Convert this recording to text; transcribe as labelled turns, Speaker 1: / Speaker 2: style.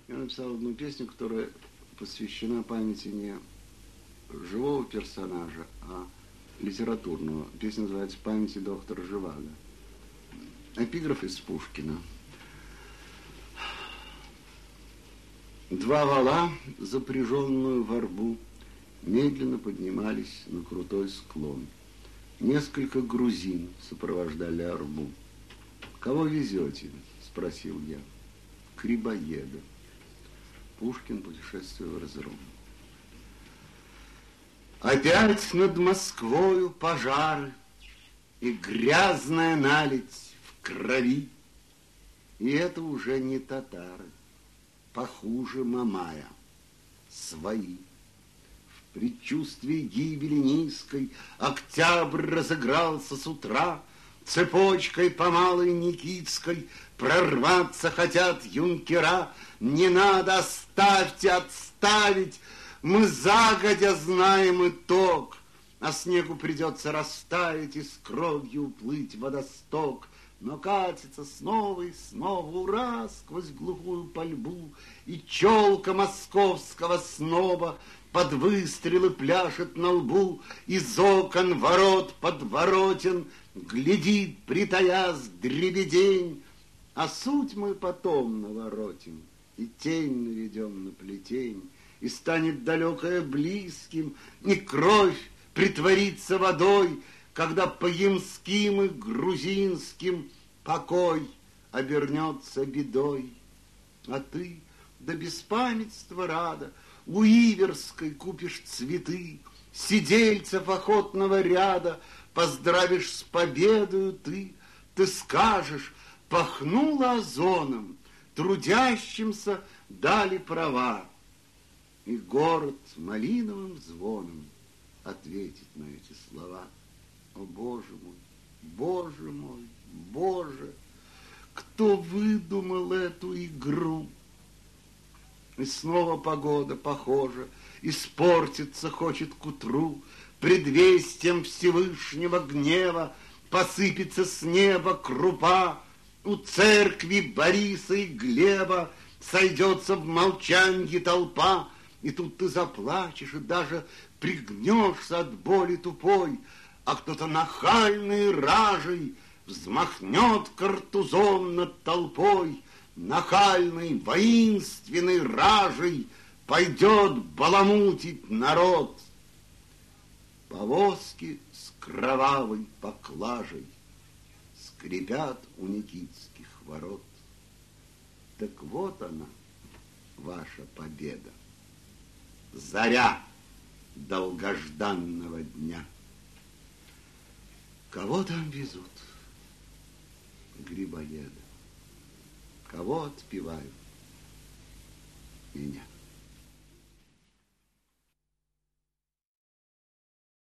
Speaker 1: Я написал одну песню, которая посвящена памяти не живого персонажа, а литературного. Песня называется «Памяти доктора Живаго». Эпиграф из Пушкина. Два вала, запряженную в арбу, медленно поднимались на крутой склон. Несколько грузин сопровождали арбу. «Кого везете?» – спросил я. «Грибоеда». Пушкин. Путешествие в разром. Опять над Москвою пожары, и грязная наледь в крови. И это уже не татары, похуже Мамая, свои. В предчувствии гибели низкой октябрь разыгрался с утра. Цепочкой по Малой Никитской прорваться хотят юнкера. Не надо, оставьте, отставить, мы загодя знаем итог. А снегу придется растаять и с кровью уплыть в водосток. Но катится снова и снова, ура, сквозь глухую пальбу, и челка московского сноба под выстрелы пляшет на лбу, из окон ворот подворотен глядит, притаясь, дребедень. А суть мы потом наворотим, и тень наведем на плетень, и станет далекое близким, и кровь притворится водой, когда по ямским и грузинским покой обернется бедой. А ты до беспамятства рада у Иверской купишь цветы, сидельцев охотного ряда поздравишь с победою ты. Ты скажешь, пахнуло озоном, трудящимся дали права, и город малиновым звоном ответит на эти слова. О, Боже мой, Боже мой, Боже, кто выдумал эту игру? И снова погода похожа, испортиться хочет к утру, предвестием Всевышнего гнева посыпется с неба крупа. У церкви Бориса и Глеба сойдется в молчанье толпа, и тут ты заплачешь и даже пригнешься от боли тупой, а кто-то нахальный ражей взмахнет картузом над толпой, нахальный, воинственный ражей пойдет баламутить народ. Повозки с кровавой поклажей скрипят у Никитских ворот. Так вот она, ваша победа, заря долгожданного дня. Кого там везут? Грибоеда. Кого отпевают? Меня.